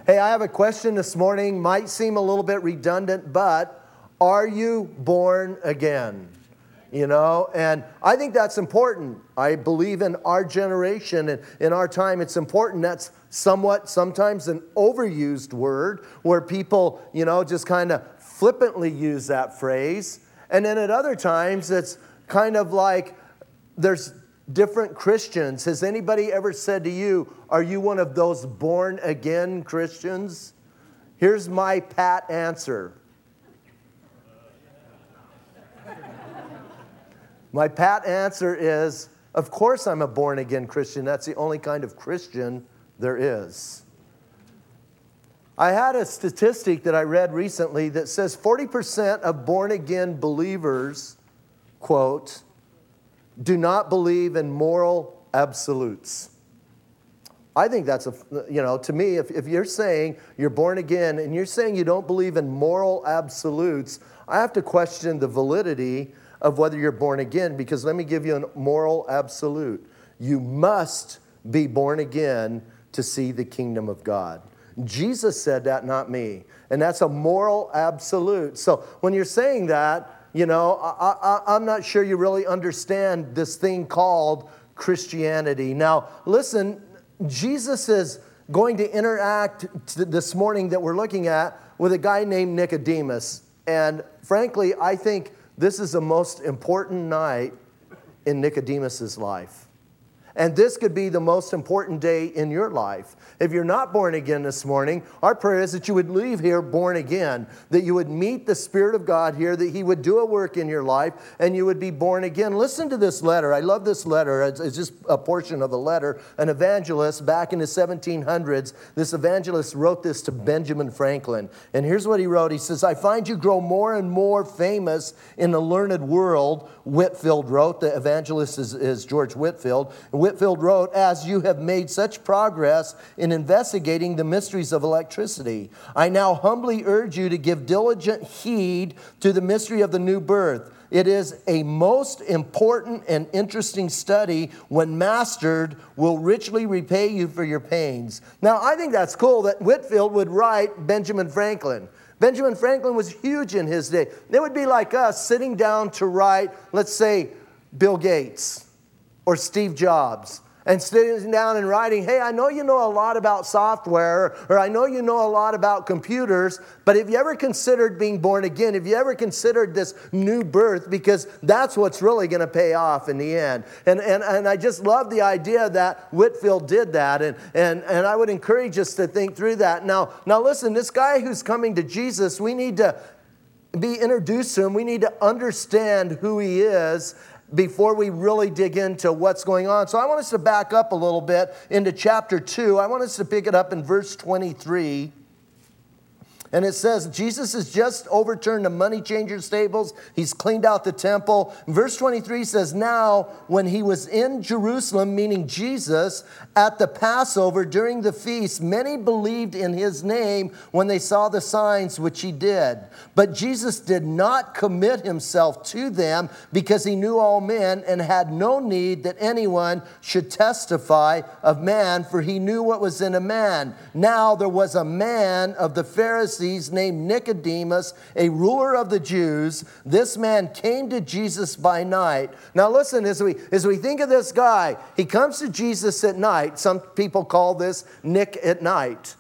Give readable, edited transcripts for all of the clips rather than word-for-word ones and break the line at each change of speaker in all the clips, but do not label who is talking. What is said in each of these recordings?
Hey, I have a question this morning. Might seem a little bit redundant, but are you born again? You know, and I think that's important. I believe in our generation and in our time, it's important. That's somewhat sometimes an overused word where people, just kind of flippantly use that phrase. And then at other times, it's kind of like there's different Christians. Has anybody ever said to you, are you one of those born again Christians? Here's my pat answer. My pat answer is, of course I'm a born again Christian. That's the only kind of Christian there is. I had a statistic that I read recently that says 40% of born again believers, quote, do not believe in moral absolutes. I think that's, to me, if you're saying you're born again and you're saying you don't believe in moral absolutes, I have to question the validity of whether you're born again, because let me give you a moral absolute. You must be born again to see the kingdom of God. Jesus said that, not me. And that's a moral absolute. So when you're saying that, I'm not sure you really understand this thing called Christianity. Now, listen, Jesus is going to interact this morning that we're looking at with a guy named Nicodemus. And frankly, I think this is the most important night in Nicodemus's life. And this could be the most important day in your life. If you're not born again this morning, our prayer is that you would leave here born again, that you would meet the Spirit of God here, that He would do a work in your life, and you would be born again. Listen to this letter. I love this letter. It's just a portion of a letter. An evangelist back in the 1700s, this evangelist wrote this to Benjamin Franklin. And here's what he wrote. He says, I find you grow more and more famous in the learned world, Whitefield wrote. The evangelist is George Whitefield. Whitefield wrote, as you have made such progress in investigating the mysteries of electricity, I now humbly urge you to give diligent heed to the mystery of the new birth. It is a most important and interesting study. When mastered, will richly repay you for your pains. Now, I think that's cool that Whitefield would write Benjamin Franklin. Benjamin Franklin was huge in his day. It would be like us sitting down to write, let's say, Bill Gates or Steve Jobs, and sitting down and writing, hey, I know you know a lot about software, or I know you know a lot about computers, but have you ever considered being born again? Have you ever considered this new birth? Because that's what's really going to pay off in the end. And I just love the idea that Whitefield did that, and I would encourage us to think through that. Now listen, this guy who's coming to Jesus, we need to be introduced to him. We need to understand who he is before we really dig into what's going on. So I want us to back up a little bit into chapter 2. I want us to pick it up in verse 23. And it says, Jesus has just overturned the money changers' tables. He's cleaned out the temple. Verse 23 says, now when he was in Jerusalem, meaning Jesus, at the Passover during the feast, many believed in his name when they saw the signs which he did. But Jesus did not commit himself to them because he knew all men and had no need that anyone should testify of man, for he knew what was in a man. Now there was a man of the Pharisees named Nicodemus, a ruler of the Jews. This man came to Jesus by night. Now listen, as we think of this guy, he comes to Jesus at night. Some people call this Nick at night.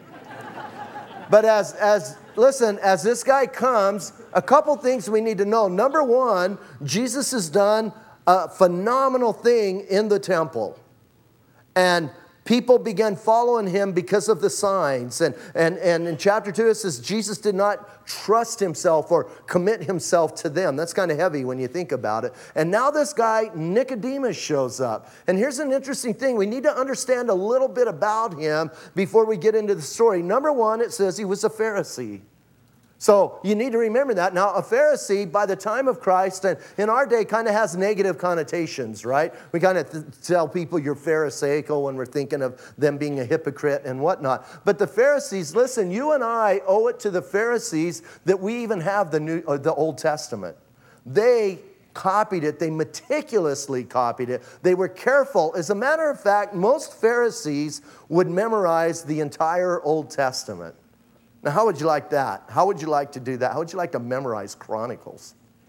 But as this guy comes, a couple things we need to know. Number one, Jesus has done a phenomenal thing in the temple. And people began following him because of the signs. And in chapter 2, it says Jesus did not trust himself or commit himself to them. That's kind of heavy when you think about it. And now this guy, Nicodemus, shows up. And here's an interesting thing. We need to understand a little bit about him before we get into the story. Number one, it says he was a Pharisee. So you need to remember that. Now, a Pharisee, by the time of Christ, and in our day, kind of has negative connotations, right? We kind of tell people you're Pharisaical when we're thinking of them being a hypocrite and whatnot. But the Pharisees, listen, you and I owe it to the Pharisees that we even have the Old Testament. They copied it. They meticulously copied it. They were careful. As a matter of fact, most Pharisees would memorize the entire Old Testament. Now, how would you like that? How would you like to do that? How would you like to memorize Chronicles?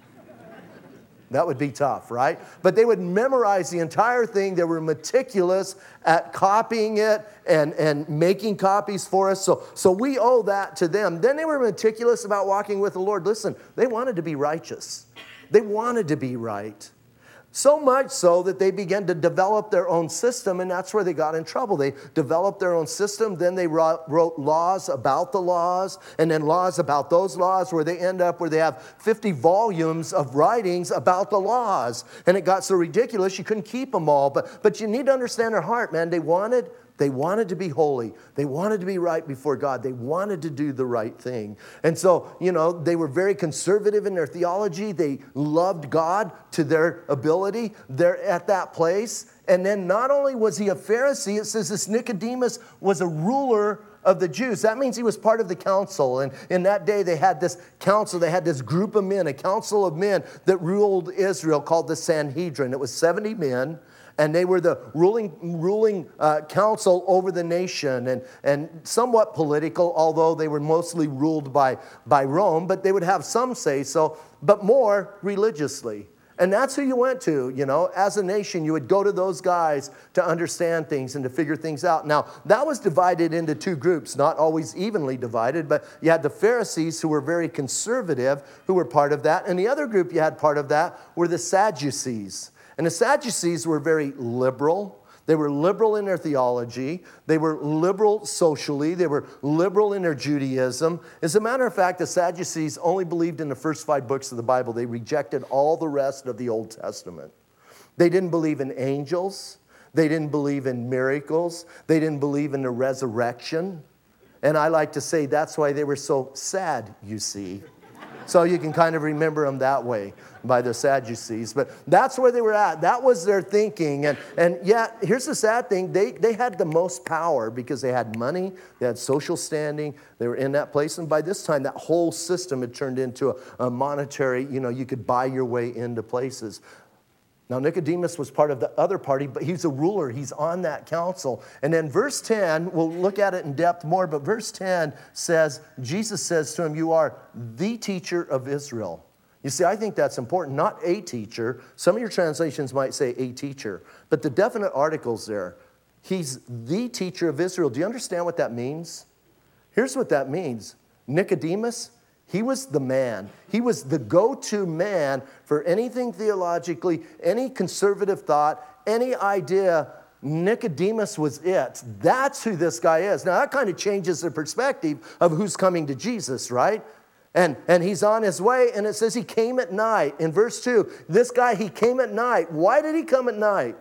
That would be tough, right? But they would memorize the entire thing. They were meticulous at copying it and making copies for us. So we owe that to them. Then they were meticulous about walking with the Lord. Listen, they wanted to be righteous. They wanted to be right. So much so that they began to develop their own system, and that's where they got in trouble. They developed their own system, then they wrote laws about the laws, and then laws about those laws, where they end up where they have 50 volumes of writings about the laws. And it got so ridiculous you couldn't keep them all. But you need to understand their heart, man. They wanted to be holy. They wanted to be right before God. They wanted to do the right thing. And so, they were very conservative in their theology. They loved God to their ability. They're at that place. And then not only was he a Pharisee, it says this Nicodemus was a ruler of the Jews. That means he was part of the council. And in that day, they had this council. They had this group of men, a council of men that ruled Israel called the Sanhedrin. It was 70 men. And they were the ruling council over the nation, and somewhat political, although they were mostly ruled by Rome, but they would have some say so, but more religiously. And that's who you went to, as a nation. You would go to those guys to understand things and to figure things out. Now, that was divided into two groups, not always evenly divided, but you had the Pharisees who were very conservative, who were part of that, and the other group you had part of that were the Sadducees. And the Sadducees were very liberal. They were liberal in their theology. They were liberal socially. They were liberal in their Judaism. As a matter of fact, the Sadducees only believed in the first 5 books of the Bible. They rejected all the rest of the Old Testament. They didn't believe in angels. They didn't believe in miracles. They didn't believe in the resurrection. And I like to say that's why they were so sad, you see. So you can kind of remember them that way, by the Sadducees. But that's where they were at. That was their thinking. And yet, here's the sad thing. They had the most power because they had money. They had social standing. They were in that place. And by this time, that whole system had turned into a monetary, you could buy your way into places. Now, Nicodemus was part of the other party, but he's a ruler. He's on that council. And then verse 10, we'll look at it in depth more, but verse 10 says, Jesus says to him, you are the teacher of Israel. You see, I think that's important, not a teacher. Some of your translations might say a teacher, but the definite article's there. He's the teacher of Israel. Do you understand what that means? Here's what that means. Nicodemus, he was the man. He was the go-to man for anything theologically, any conservative thought, any idea. Nicodemus was it. That's who this guy is. Now, that kind of changes the perspective of who's coming to Jesus, right? And he's on his way, and it says he came at night. In verse 2, this guy, he came at night. Why did he come at night?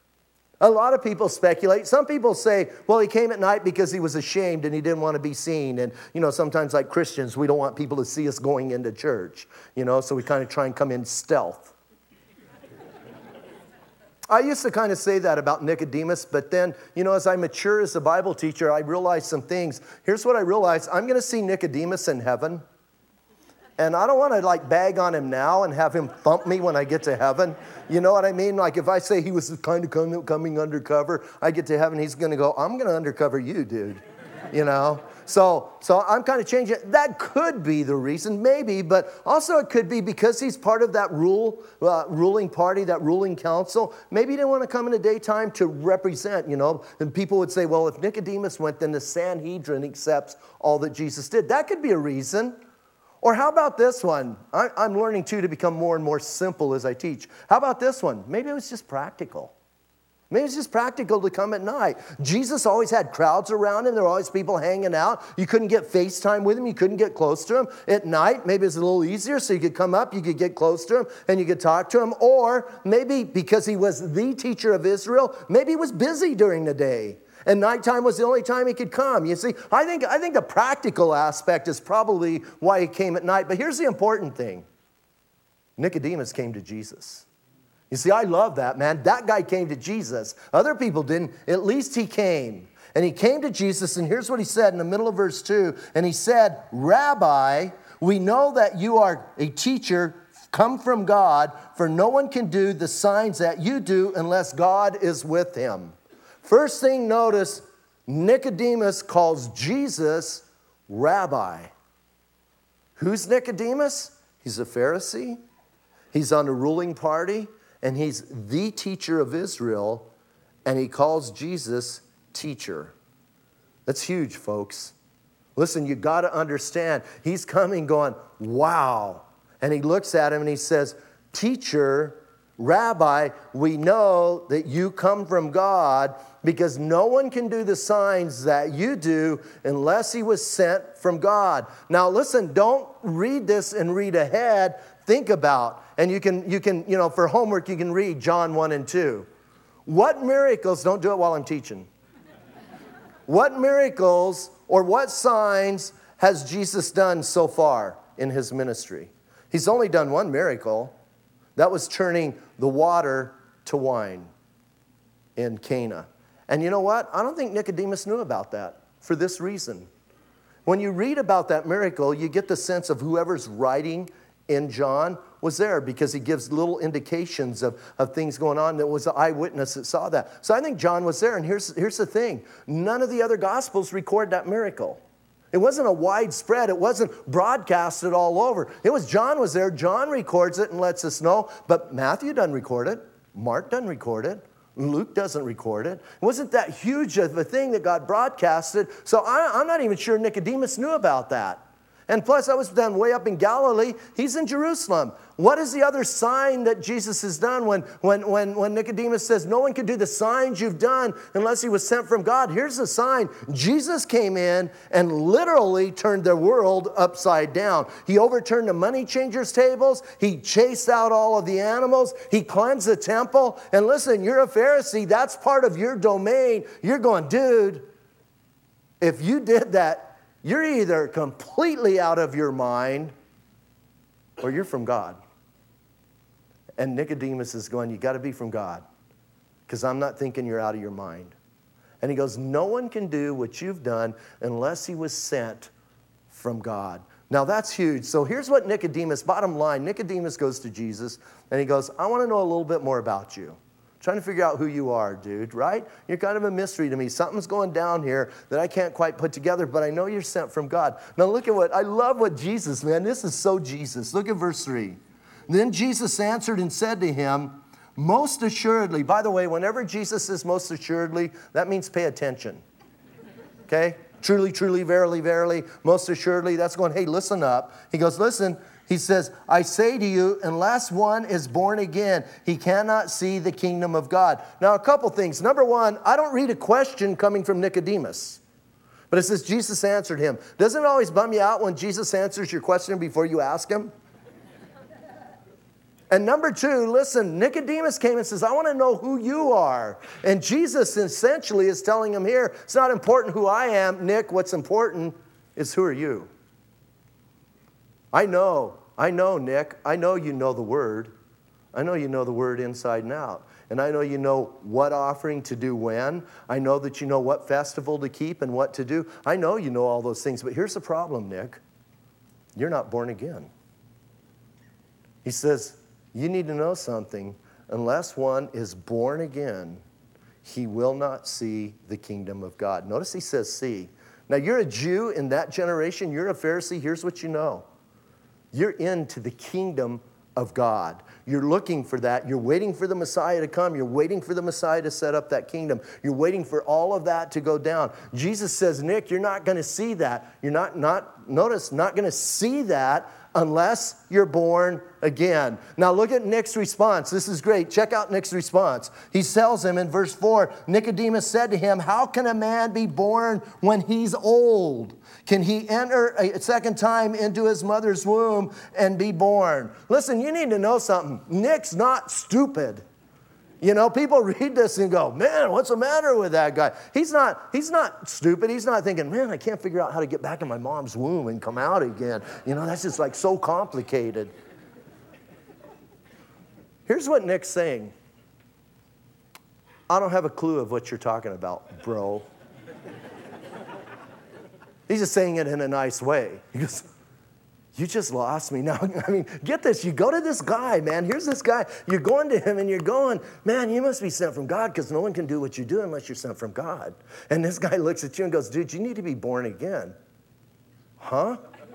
A lot of people speculate. Some people say, well, he came at night because he was ashamed and he didn't want to be seen. And, sometimes like Christians, we don't want people to see us going into church, so we kind of try and come in stealth. I used to kind of say that about Nicodemus, but then, as I mature as a Bible teacher, I realized some things. Here's what I realized. I'm going to see Nicodemus in heaven. And I don't want to bag on him now and have him thump me when I get to heaven. You know what I mean? Like if I say he was kind of coming undercover, I get to heaven, he's going to go, I'm going to undercover you, dude. So I'm kind of changing it. That could be the reason, maybe, but also it could be because he's part of that ruling party, that ruling council. Maybe he didn't want to come in the daytime to represent, And people would say, well, if Nicodemus went, then the Sanhedrin accepts all that Jesus did. That could be a reason. Or how about this one? I'm learning, too, to become more and more simple as I teach. How about this one? Maybe it was just practical. Maybe it's just practical to come at night. Jesus always had crowds around him. There were always people hanging out. You couldn't get FaceTime with him. You couldn't get close to him. At night, maybe it's a little easier, so you could come up, you could get close to him, and you could talk to him. Or maybe because he was the teacher of Israel, maybe he was busy during the day. And nighttime was the only time he could come. You see, I think the practical aspect is probably why he came at night. But here's the important thing. Nicodemus came to Jesus. You see, I love that, man. That guy came to Jesus. Other people didn't. At least he came. And he came to Jesus, and here's what he said in the middle of verse 2. And he said, Rabbi, we know that you are a teacher come from God, for no one can do the signs that you do unless God is with him. First thing, notice, Nicodemus calls Jesus Rabbi. Who's Nicodemus? He's a Pharisee. He's on the ruling party, and he's the teacher of Israel, and he calls Jesus teacher. That's huge, folks. Listen, you got to understand, he's coming going, wow. And he looks at him and he says, teacher, Rabbi, we know that you come from God because no one can do the signs that you do unless he was sent from God. Now listen, don't read this and read ahead. Think about, and you can, for homework, you can read John 1 and 2. What miracles, don't do it while I'm teaching. What miracles or what signs has Jesus done so far in his ministry? He's only done one miracle. That was turning the water to wine in Cana. And you know what? I don't think Nicodemus knew about that for this reason. When you read about that miracle, you get the sense of whoever's writing in John was there because he gives little indications of things going on. There was an eyewitness that saw that. So I think John was there. And here's the thing. None of the other Gospels record that miracle. It wasn't a widespread. It wasn't broadcasted all over. It was John was there. John records it and lets us know. But Matthew doesn't record it. Mark doesn't record it. Luke doesn't record it. It wasn't that huge of a thing that got broadcasted. So I'm not even sure Nicodemus knew about that. And plus, I was done way up in Galilee. He's in Jerusalem. What is the other sign that Jesus has done when Nicodemus says, no one can do the signs you've done unless he was sent from God? Here's the sign. Jesus came in and literally turned the world upside down. He overturned the money changers' tables. He chased out all of the animals. He cleansed the temple. And listen, you're a Pharisee. That's part of your domain. You're going, dude, if you did that, you're either completely out of your mind or you're from God. And Nicodemus is going, you got to be from God because I'm not thinking you're out of your mind. And he goes, no one can do what you've done unless he was sent from God. Now that's huge. So here's what Nicodemus, bottom line, Nicodemus goes to Jesus and he goes, I want to know a little bit more about you. Trying to figure out who you are, dude, right? You're kind of a mystery to me. Something's going down here that I can't quite put together, but I know you're sent from God. Now look at I love what Jesus, man, this is so Jesus. Look at verse 3. Then Jesus answered and said to him, most assuredly, by the way, whenever Jesus says most assuredly, that means pay attention. Okay? Truly, truly, verily, verily, most assuredly, that's going, hey, listen up. He goes, listen. He says, I say to you, unless one is born again, he cannot see the kingdom of God. Now, a couple things. Number one, I don't read a question coming from Nicodemus. But it says Jesus answered him. Doesn't it always bum you out when Jesus answers your question before you ask him? And number two, listen, Nicodemus came and says, I want to know who you are. And Jesus essentially is telling him here, it's not important who I am, Nick. What's important is who are you? I know, Nick. I know you know the Word. I know you know the Word inside and out. And I know you know what offering to do when. I know that you know what festival to keep and what to do. I know you know all those things. But here's the problem, Nick. You're not born again. He says, you need to know something. Unless one is born again, he will not see the kingdom of God. Notice he says see. Now, you're a Jew in that generation. You're a Pharisee. Here's what you know. You're into the kingdom of God. You're looking for that. You're waiting for the Messiah to come. You're waiting for the Messiah to set up that kingdom. You're waiting for all of that to go down. Jesus says, Nick, you're not going to see that. You're not going to see that unless you're born again. Now look at Nick's response. This is great. Check out Nick's response. He tells him in verse 4, Nicodemus said to him, how can a man be born when he's old? Can he enter a second time into his mother's womb and be born? Listen, you need to know something. Nick's not stupid. You know, people read this and go, man, what's the matter with that guy? He's not stupid. He's not thinking, man, I can't figure out how to get back in my mom's womb and come out again. You know, that's just like so complicated. Here's what Nick's saying. I don't have a clue of what you're talking about, bro. He's just saying it in a nice way. He goes, You just lost me. Now, I mean, get this. You go to this guy, man. Here's this guy. You're going to him and you're going, man, you must be sent from God because no one can do what you do unless you're sent from God. And this guy looks at you and goes, dude, you need to be born again. Huh?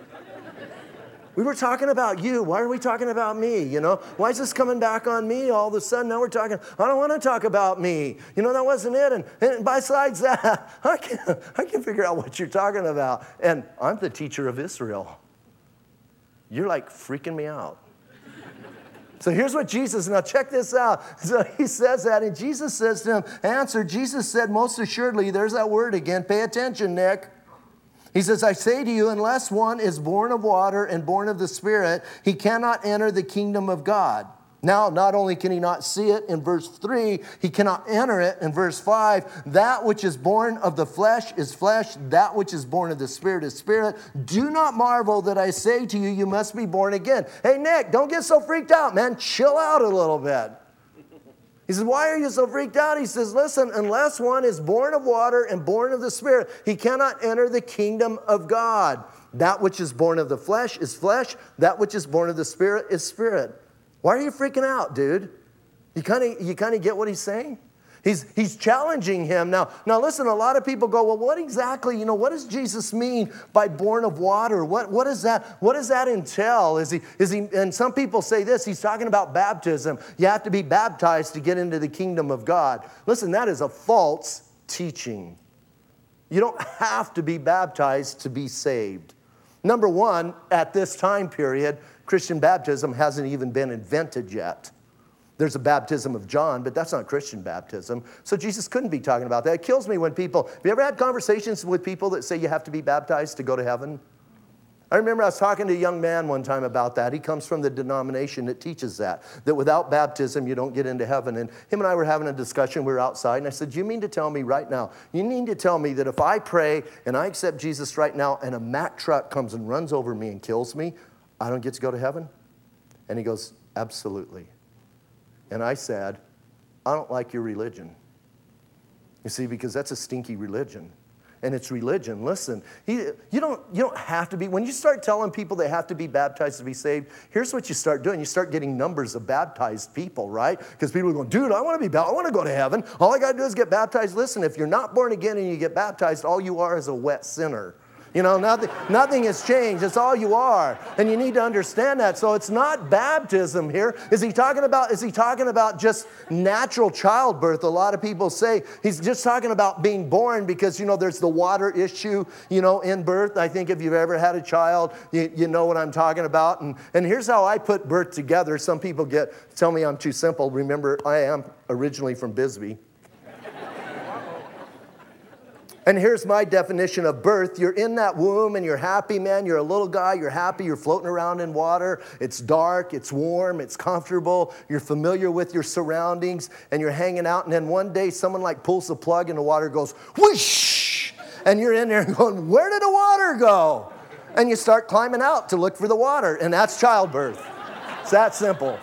We were talking about you. Why are we talking about me? You know, why is this coming back on me all of a sudden? Now we're talking, I don't want to talk about me. You know, that wasn't it. And besides that, I can figure out what you're talking about. And I'm the teacher of Israel. You're like freaking me out. So here's what Jesus, now check this out. So he says that, and Jesus says to him, answer, Jesus said, most assuredly, there's that word again. Pay attention, Nick. He says, I say to you, unless one is born of water and born of the Spirit, he cannot enter the kingdom of God. Now, not only can he not see it in verse 3, he cannot enter it in verse 5. That which is born of the flesh is flesh. That which is born of the Spirit is spirit. Do not marvel that I say to you, you must be born again. Hey, Nick, don't get so freaked out, man. Chill out a little bit. He says, why are you so freaked out? He says, listen, unless one is born of water and born of the Spirit, he cannot enter the kingdom of God. That which is born of the flesh is flesh. That which is born of the Spirit is spirit. Why are you freaking out, dude? You kind of get what he's saying? He's challenging him. Now listen, a lot of people go, well, what exactly, what does Jesus mean by born of water? What does that entail? Is he, and some people say this, he's talking about baptism. You have to be baptized to get into the kingdom of God. Listen, that is a false teaching. You don't have to be baptized to be saved. Number one, at this time period, Christian baptism hasn't even been invented yet. There's a baptism of John, but that's not Christian baptism. So Jesus couldn't be talking about that. It kills me when people, have you ever had conversations with people that say you have to be baptized to go to heaven? I remember I was talking to a young man one time about that. He comes from the denomination that teaches that without baptism you don't get into heaven. And him and I were having a discussion. We were outside, and I said, you mean to tell me right now, you mean to tell me that if I pray and I accept Jesus right now and a Mack truck comes and runs over me and kills me, I don't get to go to heaven? And he goes, absolutely. And I said, I don't like your religion. You see, because that's a stinky religion. And it's religion. Listen, you don't have to be. When you start telling people they have to be baptized to be saved, here's what you start doing. You start getting numbers of baptized people, right? Because people are going, dude, I want to be baptized. I want to go to heaven. All I got to do is get baptized. Listen, if you're not born again and you get baptized, all you are is a wet sinner. Nothing has changed. It's all you are. And you need to understand that. So it's not baptism here. Is he talking about just natural childbirth? A lot of people say he's just talking about being born because, there's the water issue, in birth. I think if you've ever had a child, you know what I'm talking about. And here's how I put birth together. Some people tell me I'm too simple. Remember, I am originally from Bisbee. And here's my definition of birth. You're in that womb and you're happy, man. You're a little guy. You're happy. You're floating around in water. It's dark. It's warm. It's comfortable. You're familiar with your surroundings and you're hanging out. And then one day someone pulls the plug and the water goes whoosh. And you're in there going, where did the water go? And you start climbing out to look for the water. And that's childbirth. It's that simple.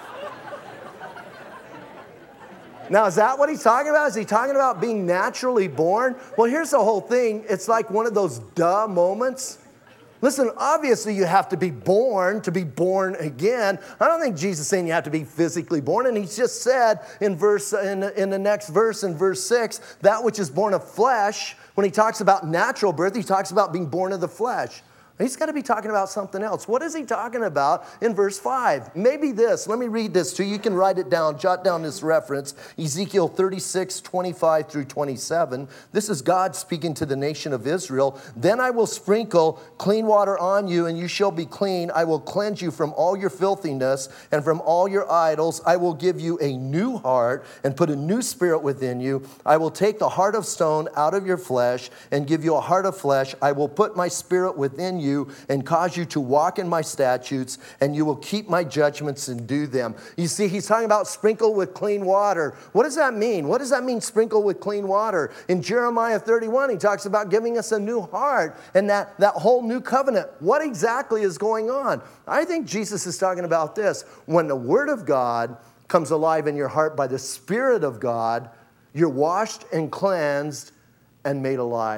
Now, is that what he's talking about? Is he talking about being naturally born? Well, here's the whole thing. It's like one of those duh moments. Listen, obviously you have to be born to be born again. I don't think Jesus is saying you have to be physically born. And he just said in the next verse, in verse 6, that which is born of flesh, when he talks about natural birth, he talks about being born of the flesh. He's got to be talking about something else. What is he talking about in verse 5? Maybe this. Let me read this to you. You can write it down. Jot down this reference. Ezekiel 36, 25 through 27. This is God speaking to the nation of Israel. Then I will sprinkle clean water on you, and you shall be clean. I will cleanse you from all your filthiness and from all your idols. I will give you a new heart and put a new spirit within you. I will take the heart of stone out of your flesh and give you a heart of flesh. I will put my spirit within you and cause you to walk in my statutes, and you will keep my judgments and do them. You see, he's talking about sprinkle with clean water. What does that mean? What does that mean, sprinkle with clean water? In Jeremiah 31, he talks about giving us a new heart and that whole new covenant. What exactly is going on? I think Jesus is talking about this. When the Word of God comes alive in your heart by the Spirit of God, you're washed and cleansed and made alive.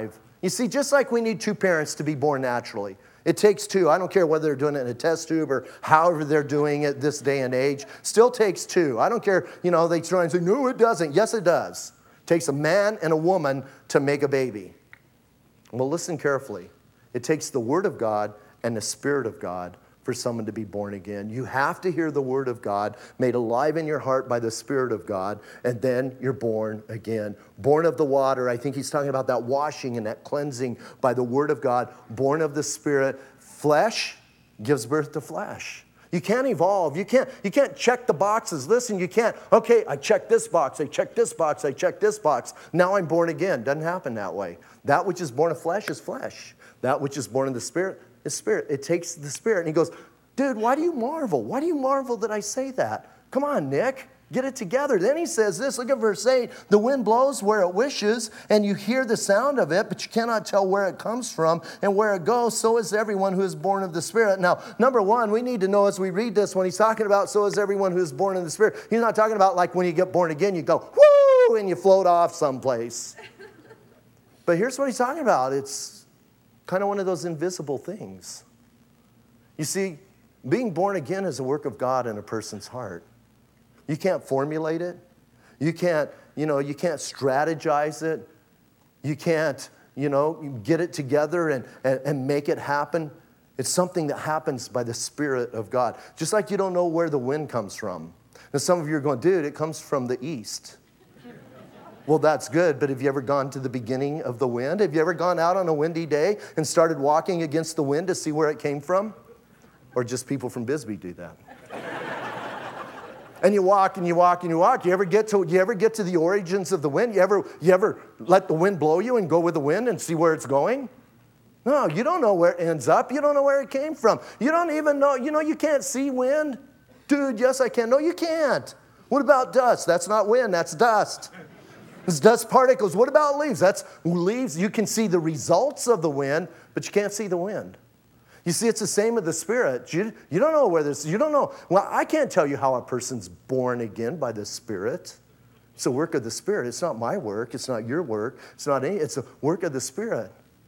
You see, just like we need two parents to be born naturally, it takes two. I don't care whether they're doing it in a test tube or however they're doing it this day and age. Still takes two. I don't care, they try and say, no, it doesn't. Yes, it does. It takes a man and a woman to make a baby. Well, listen carefully. It takes the Word of God and the Spirit of God for someone to be born again. You have to hear the Word of God made alive in your heart by the Spirit of God, and then you're born again. Born of the water, I think he's talking about that washing and that cleansing by the Word of God. Born of the Spirit. Flesh gives birth to flesh. You can't evolve. You can't check the boxes. Listen, you can't, okay, I checked this box, I checked this box, I checked this box. Now I'm born again. Doesn't happen that way. That which is born of flesh is flesh. That which is born of the Spirit is spirit. It takes the Spirit. And he goes, dude, why do you marvel? Why do you marvel that I say that? Come on, Nick. Get it together. Then he says this, look at verse 8. The wind blows where it wishes, and you hear the sound of it, but you cannot tell where it comes from and where it goes. So is everyone who is born of the Spirit. Now, number one, we need to know as we read this, when he's talking about so is everyone who is born of the Spirit, he's not talking about like when you get born again, you go, whoo, and you float off someplace. But here's what he's talking about. It's kind of one of those invisible things. You see, being born again is a work of God in a person's heart. You can't formulate it. You can't strategize it. You can't, get it together and make it happen. It's something that happens by the Spirit of God. Just like you don't know where the wind comes from. And some of you are going, dude, it comes from the east. Well, that's good, but have you ever gone to the beginning of the wind? Have you ever gone out on a windy day and started walking against the wind to see where it came from? Or just people from Bisbee do that? And you walk and you walk and you walk. You ever get to the origins of the wind? You ever let the wind blow you and go with the wind and see where it's going? No, you don't know where it ends up. You don't know where it came from. You don't even know. You can't see wind. Dude, yes, I can. No, you can't. What about dust? That's not wind. That's dust. It's dust particles. What about leaves? That's leaves. You can see the results of the wind, but you can't see the wind. You see, it's the same with the Spirit. You don't know where this, you don't know. Well, I can't tell you how a person's born again by the Spirit. It's a work of the Spirit. It's not my work. It's not your work. It's a work of the Spirit.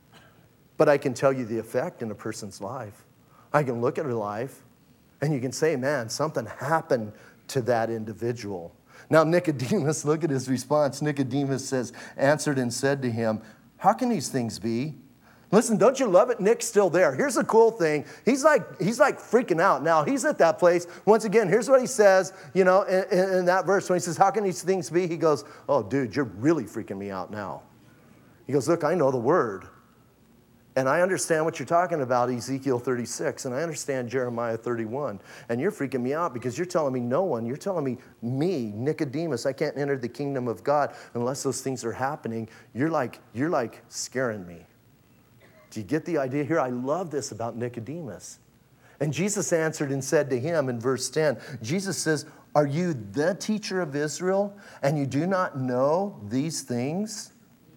But I can tell you the effect in a person's life. I can look at her life, and you can say, man, something happened to that individual. Now, Nicodemus, look at his response. Nicodemus answered and said to him, how can these things be? Listen, don't you love it? Nick's still there. Here's the cool thing. He's like freaking out. Now, he's at that place. Once again, here's what he says, in that verse. When he says, how can these things be? He goes, oh, dude, you're really freaking me out now. He goes, look, I know the word. And I understand what you're talking about, Ezekiel 36, and I understand Jeremiah 31. And you're freaking me out because you're telling me you're telling me, Nicodemus, I can't enter the kingdom of God unless those things are happening. You're like scaring me. Do you get the idea here? I love this about Nicodemus. And Jesus answered and said to him in verse 10, Jesus says, are you the teacher of Israel and you do not know these things?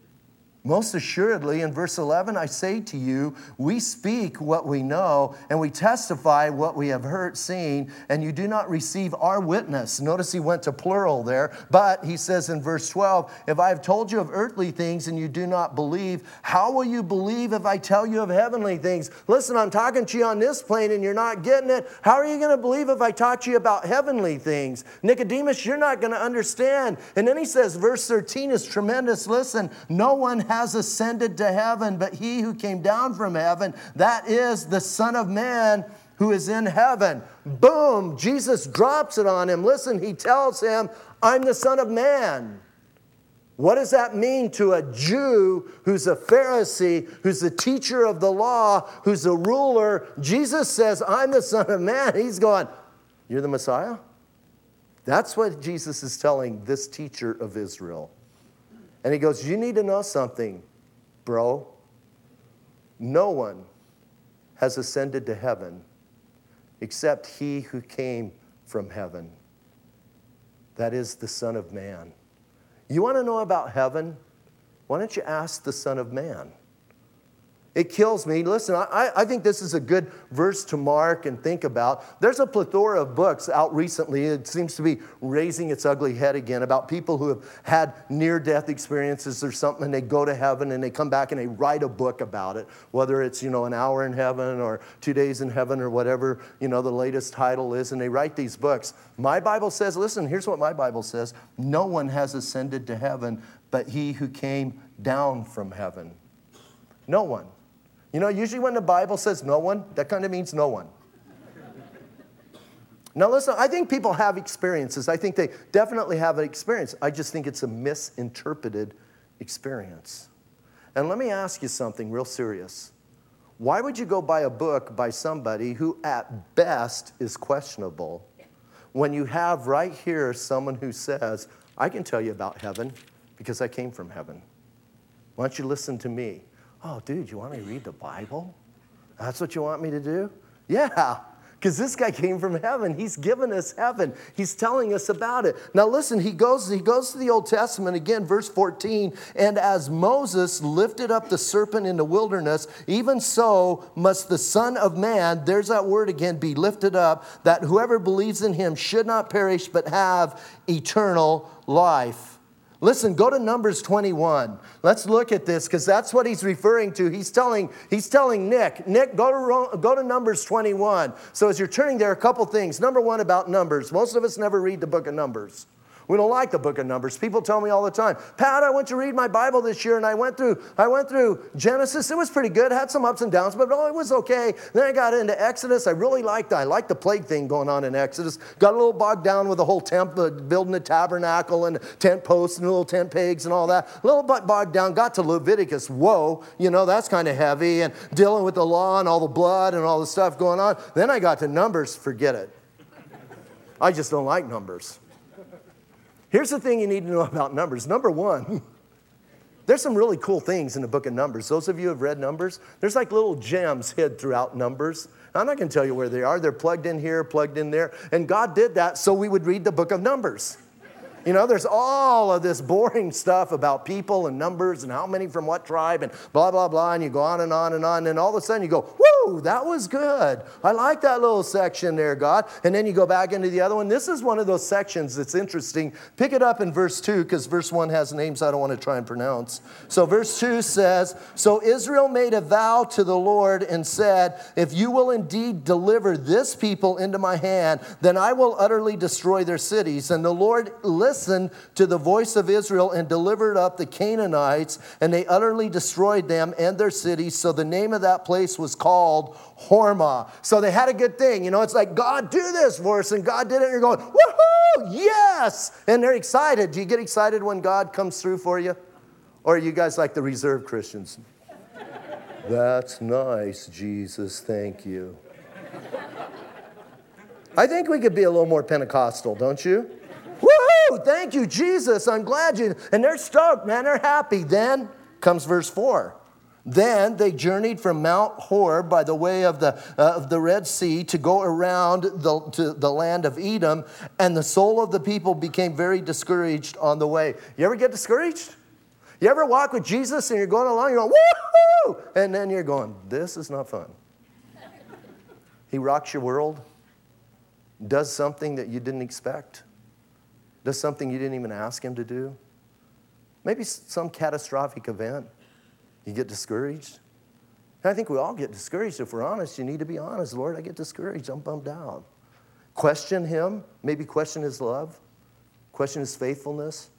Most assuredly, in verse 11, I say to you, we speak what we know, and we testify what we have seen, and you do not receive our witness. Notice he went to plural there, but he says in verse 12, if I have told you of earthly things and you do not believe, how will you believe if I tell you of heavenly things? Listen, I'm talking to you on this plane and you're not getting it. How are you going to believe if I taught you about heavenly things? Nicodemus, you're not going to understand. And then he says, verse 13 is tremendous. Listen, no one has ascended to heaven, but he who came down from heaven, that is the Son of Man who is in heaven. Boom, Jesus drops it on him. Listen, he tells him, I'm the Son of Man. What does that mean to a Jew who's a Pharisee, who's a teacher of the law, who's a ruler? Jesus says, I'm the Son of Man. He's going, you're the Messiah? That's what Jesus is telling this teacher of Israel. And he goes, you need to know something, bro. No one has ascended to heaven except he who came from heaven. That is the Son of Man. You want to know about heaven? Why don't you ask the Son of Man? It kills me. Listen, I think this is a good verse to mark and think about. There's a plethora of books out recently. It seems to be raising its ugly head again about people who have had near-death experiences or something, and they go to heaven and they come back and they write a book about it, whether it's, an hour in heaven or 2 days in heaven or whatever, the latest title is, and they write these books. My Bible says, listen, here's what my Bible says. No one has ascended to heaven but he who came down from heaven. No one. Usually when the Bible says no one, that kind of means no one. Now listen, I think people have experiences. I think they definitely have an experience. I just think it's a misinterpreted experience. And let me ask you something real serious. Why would you go buy a book by somebody who at best is questionable when you have right here someone who says, I can tell you about heaven because I came from heaven. Why don't you listen to me? Oh, dude, you want me to read the Bible? That's what you want me to do? Yeah, because this guy came from heaven. He's given us heaven. He's telling us about it. Now listen, he goes to the Old Testament again, verse 14. And as Moses lifted up the serpent in the wilderness, even so must the Son of Man, there's that word again, be lifted up, that whoever believes in him should not perish but have eternal life. Listen, go to Numbers 21. Let's look at this because that's what he's referring to. He's telling Nick, go to Numbers 21. So as you're turning there, a couple things. Number one about Numbers. Most of us never read the book of Numbers. We don't like the book of Numbers. People tell me all the time, Pat, I went to read my Bible this year and I went through Genesis. It was pretty good. Had some ups and downs, but it was okay. Then I got into Exodus. I liked the plague thing going on in Exodus. Got a little bogged down with the whole temple, building a tabernacle and tent posts and little tent pegs and all that. A little bit bogged down. Got to Leviticus. Whoa, that's kind of heavy and dealing with the law and all the blood and all the stuff going on. Then I got to Numbers. Forget it. I just don't like Numbers. Here's the thing you need to know about Numbers. Number one, there's some really cool things in the book of Numbers. Those of you who have read Numbers, there's like little gems hid throughout Numbers. I'm not going to tell you where they are. They're plugged in here, plugged in there. And God did that so we would read the book of Numbers. There's all of this boring stuff about people and numbers and how many from what tribe and blah, blah, blah. And you go on and on and on. And all of a sudden you go, woo, that was good. I like that little section there, God. And then you go back into the other one. This is one of those sections that's interesting. Pick it up in verse 2 because verse 1 has names I don't want to try and pronounce. So verse 2 says, So Israel made a vow to the Lord and said, If you will indeed deliver this people into my hand, then I will utterly destroy their cities. And the Lord listened to the voice of Israel and delivered up the Canaanites, and they utterly destroyed them and their cities. So the name of that place was called Hormah. So they had a good thing. It's like, God, do this for us. And God did it. And you're going, woohoo, yes. And they're excited. Do you get excited when God comes through for you? Or are you guys like the reserved Christians? That's nice, Jesus. Thank you. I think we could be a little more Pentecostal, don't you? Woo! Thank you, Jesus. I'm glad you. And they're stoked, man. They're happy. Then comes verse 4. Then they journeyed from Mount Hor by the way of the Red Sea to go around to the land of Edom, and the soul of the people became very discouraged on the way. You ever get discouraged? You ever walk with Jesus and you're going along, you're going, woo-hoo! And then you're going, this is not fun. He rocks your world, does something that you didn't expect. Does something you didn't even ask him to do. Maybe some catastrophic event. You get discouraged. And I think we all get discouraged. If we're honest, you need to be honest. Lord, I get discouraged. I'm bummed out. Question him. Maybe question his love. Question his faithfulness.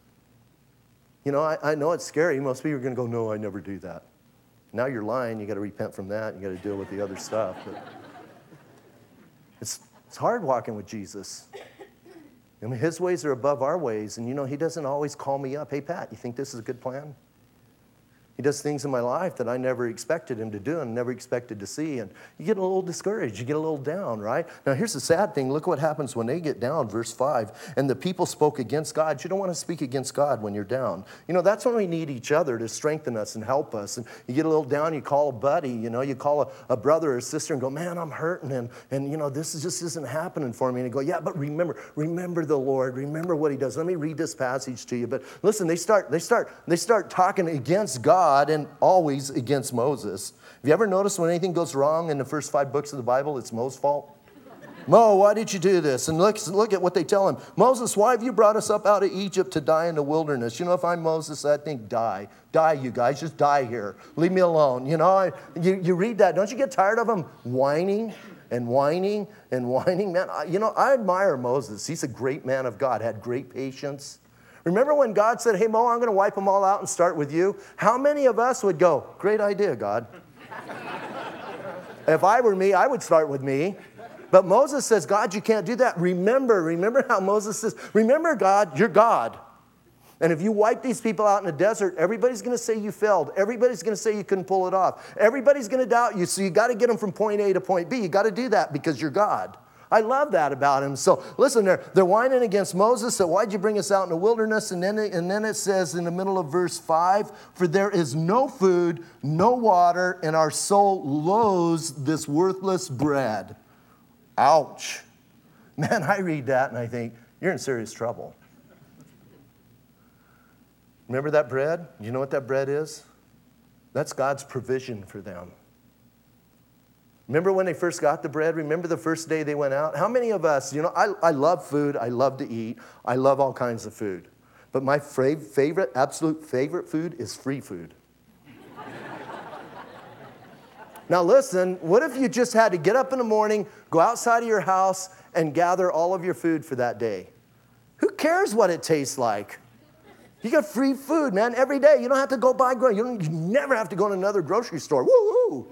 I know it's scary. Most people are going to go, no, I never do that. Now you're lying. You got to repent from that. You got to deal with the other stuff. But it's hard walking with Jesus. His ways are above our ways. And, he doesn't always call me up. Hey, Pat, you think this is a good plan? He does things in my life that I never expected him to do and never expected to see. And you get a little discouraged. You get a little down, right? Now, here's the sad thing. Look what happens when they get down. Verse 5. And the people spoke against God. You don't want to speak against God when you're down. That's when we need each other to strengthen us and help us. And you get a little down, you call a buddy. You call a brother or a sister and go, man, I'm hurting. And this just isn't happening for me. And you go, yeah, but remember the Lord. Remember what he does. Let me read this passage to you. But listen, they start talking against God. God and always against Moses. Have you ever noticed when anything goes wrong in the first 5 books of the Bible, it's Moses' fault? Mo, why did you do this? And look at what they tell him. Moses, why have you brought us up out of Egypt to die in the wilderness? You know, if I'm Moses, I'd think die. Die, you guys. Just die here. Leave me alone. You know, you read that. Don't you get tired of him whining and whining and whining? Man, I admire Moses. He's a great man of God, had great patience. Remember when God said, hey, Mo, I'm going to wipe them all out and start with you? How many of us would go, great idea, God? If I were me, I would start with me. But Moses says, God, you can't do that. Remember how Moses says, remember, God, you're God. And if you wipe these people out in the desert, everybody's going to say you failed. Everybody's going to say you couldn't pull it off. Everybody's going to doubt you. So you got to get them from point A to point B. You got to do that because you're God. I love that about him. So listen, they're whining against Moses. So why'd you bring us out in the wilderness? And then it says in the middle of verse 5, for there is no food, no water, and our soul loathes this worthless bread. Ouch. Man, I read that and I think, you're in serious trouble. Remember that bread? You know what that bread is? That's God's provision for them. Remember when they first got the bread? Remember the first day they went out? How many of us, I love food. I love to eat. I love all kinds of food. But my absolute favorite food is free food. Now listen, what if you just had to get up in the morning, go outside of your house, and gather all of your food for that day? Who cares what it tastes like? You got free food, man, every day. You don't have to go buy groceries. You never have to go to another grocery store. Woo-hoo!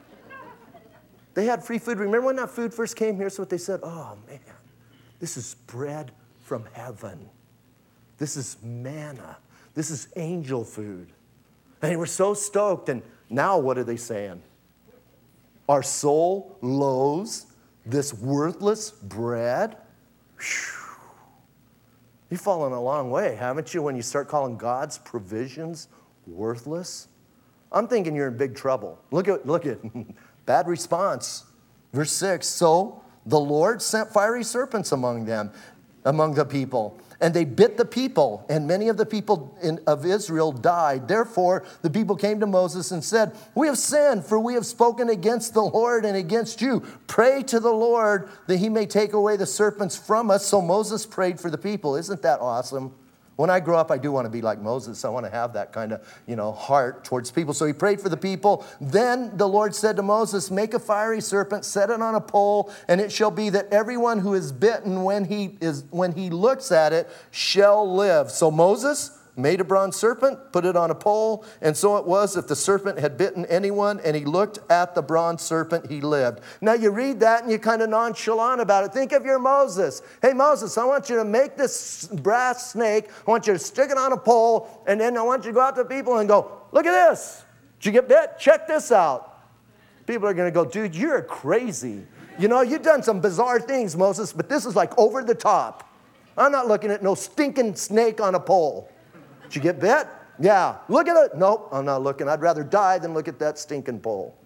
They had free food. Remember when that food first came? Here's what they said. Oh, man, this is bread from heaven. This is manna. This is angel food. And they were so stoked. And now what are they saying? Our soul loathes this worthless bread. Whew. You've fallen a long way, haven't you, when you start calling God's provisions worthless? I'm thinking you're in big trouble. Look at bad response. Verse 6, so the Lord sent fiery serpents among the people, and they bit the people, and many of the people of Israel died. Therefore, the people came to Moses and said, we have sinned, for we have spoken against the Lord and against you. Pray to the Lord that he may take away the serpents from us. So Moses prayed for the people. Isn't that awesome? When I grow up, I do want to be like Moses. I want to have that kind of, heart towards people. So he prayed for the people. Then the Lord said to Moses, make a fiery serpent, set it on a pole, and it shall be that everyone who is bitten when he looks at it shall live. So Moses made a bronze serpent, put it on a pole, and so it was if the serpent had bitten anyone and he looked at the bronze serpent, he lived. Now you read that and you're kind of nonchalant about it. Think of your Moses. Hey, Moses, I want you to make this brass snake. I want you to stick it on a pole, and then I want you to go out to people and go, look at this. Did you get that? Check this out. People are going to go, dude, you're crazy. You've done some bizarre things, Moses, but this is like over the top. I'm not looking at no stinking snake on a pole. Did you get bit? Yeah. Look at it. Nope, I'm not looking. I'd rather die than look at that stinking pole.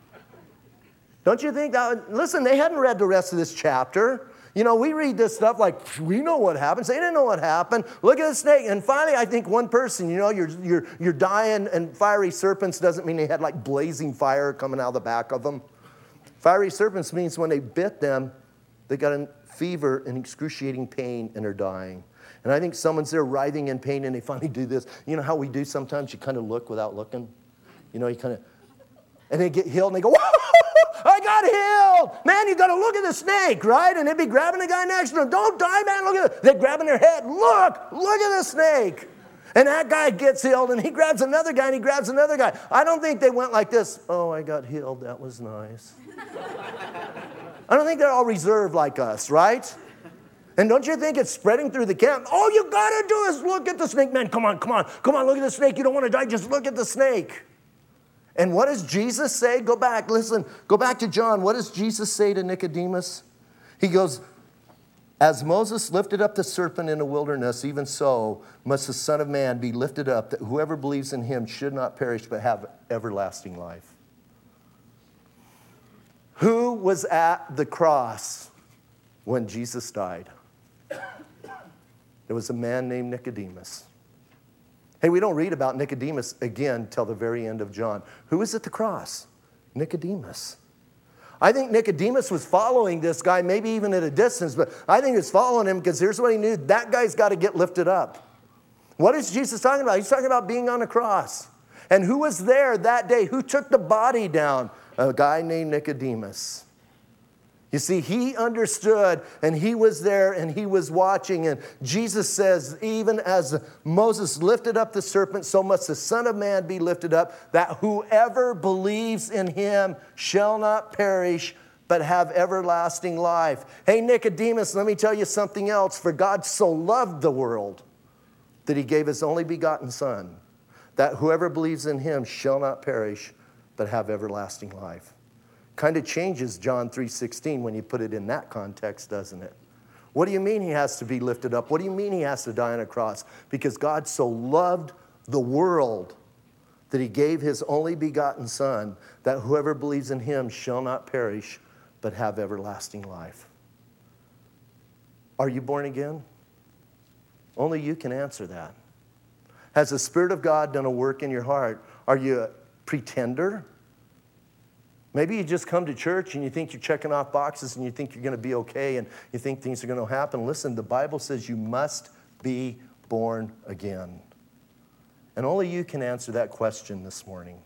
Don't you think that? Listen, they hadn't read the rest of this chapter. We read this stuff like, we know what happens. They didn't know what happened. Look at the snake. And finally, I think one person, you're dying, and fiery serpents doesn't mean they had like blazing fire coming out of the back of them. Fiery serpents means when they bit them, they got a fever and excruciating pain and are dying. And I think someone's there writhing in pain and they finally do this. You know how we do sometimes? You kind of look without looking. You kind of, and they get healed and they go, whoa, I got healed. Man, you got to look at the snake, right? And they'd be grabbing the guy next to them. Don't die, man, look at it. They're grabbing their head. Look at the snake. And that guy gets healed and he grabs another guy and he grabs another guy. I don't think they went like this. Oh, I got healed. That was nice. I don't think they're all reserved like us, right? And don't you think it's spreading through the camp? All you got to do is look at the snake. Man, come on, look at the snake. You don't want to die, just look at the snake. And what does Jesus say? Go back to John. What does Jesus say to Nicodemus? He goes, as Moses lifted up the serpent in the wilderness, even so must the Son of Man be lifted up, that whoever believes in him should not perish but have everlasting life. Who was at the cross when Jesus died? There was a man named Nicodemus. Hey, we don't read about Nicodemus again till the very end of John. Who is at the cross? Nicodemus. I think Nicodemus was following this guy, maybe even at a distance, but I think he was following him because here's what he knew. That guy's got to get lifted up. What is Jesus talking about? He's talking about being on a cross. And who was there that day? Who took the body down? A guy named Nicodemus. You see, he understood, and he was there, and he was watching. And Jesus says, even as Moses lifted up the serpent, so must the Son of Man be lifted up, that whoever believes in him shall not perish, but have everlasting life. Hey, Nicodemus, let me tell you something else. For God so loved the world that he gave his only begotten Son, that whoever believes in him shall not perish, but have everlasting life. Kind of changes John 3:16 when you put it in that context, doesn't it? What do you mean he has to be lifted up? What do you mean he has to die on a cross? Because God so loved the world that he gave his only begotten Son, that whoever believes in him shall not perish, but have everlasting life. Are you born again? Only you can answer that. Has the Spirit of God done a work in your heart? Are you a pretender? Maybe you just come to church and you think you're checking off boxes and you think you're going to be okay and you think things are going to happen. Listen, the Bible says you must be born again. And only you can answer that question this morning.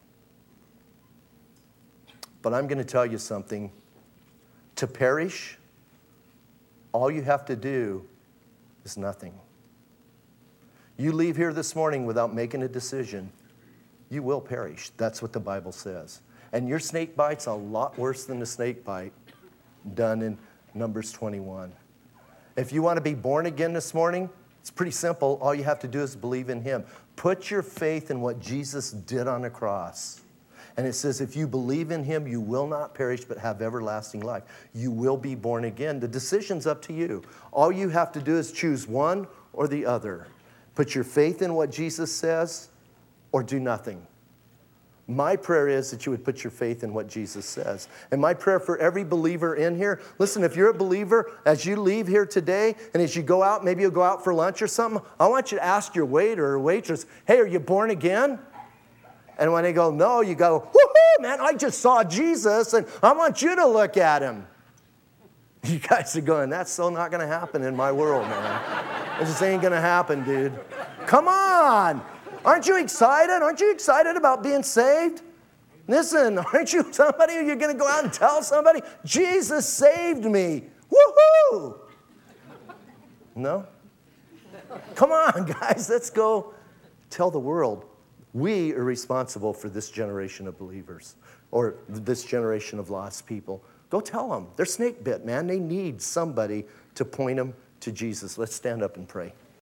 But I'm going to tell you something. To perish, all you have to do is nothing. You leave here this morning without making a decision, you will perish. That's what the Bible says. And your snake bite's a lot worse than the snake bite done in Numbers 21. If you want to be born again this morning, it's pretty simple. All you have to do is believe in him. Put your faith in what Jesus did on the cross. And it says if you believe in him, you will not perish but have everlasting life. You will be born again. The decision's up to you. All you have to do is choose one or the other. Put your faith in what Jesus says or do nothing. My prayer is that you would put your faith in what Jesus says. And my prayer for every believer in here, listen, if you're a believer, as you leave here today, and as you go out, maybe you'll go out for lunch or something, I want you to ask your waiter or waitress, hey, are you born again? And when they go, no, you go, woohoo, man, I just saw Jesus, and I want you to look at him. You guys are going, that's so not going to happen in my world, man. It just ain't going to happen, dude. Come on. Aren't you excited? Aren't you excited about being saved? Listen, aren't you somebody you're going to go out and tell somebody, Jesus saved me. Woohoo! No? Come on, guys, let's go tell the world. We are responsible for this generation of believers or this generation of lost people. Go tell them. They're snake bit, man. They need somebody to point them to Jesus. Let's stand up and pray.